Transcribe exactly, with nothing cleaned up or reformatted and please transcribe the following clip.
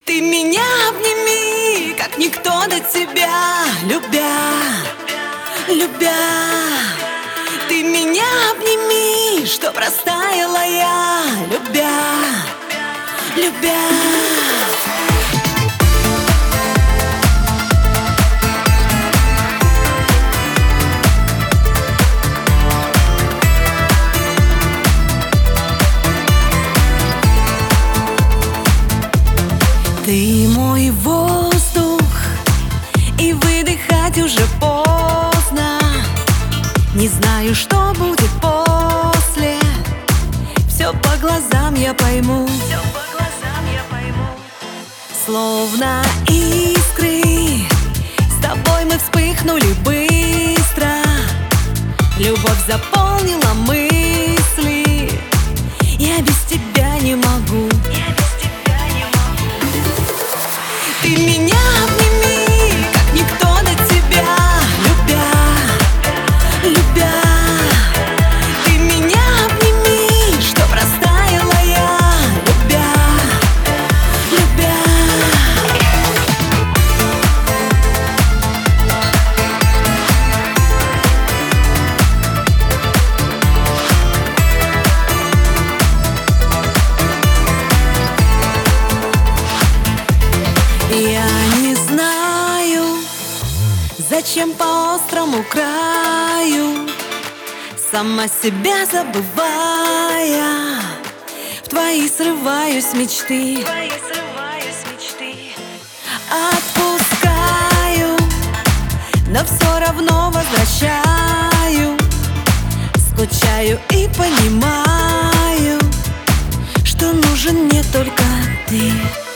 Ты меня обними, как никто до тебя, любя, любя. Ты меня обними, чтоб растаяла я, любя, любя. Ты мой воздух, и выдыхать уже поздно. Не знаю, что будет после. Все по глазам я пойму, все по глазам я пойму. Словно искры, с тобой мы вспыхнули быстро. Любовь заполнила мысли, я без тебя не могу. Ты меня обними, как никто до тебя, любя, любя. Ты меня обними, чтоб растаяла я, любя, любя. Я не знаю, зачем по острому краю, сама себя забывая, в твои срываюсь мечты, отпускаю, но все равно возвращаю. Скучаю и понимаю, что нужен мне только ты.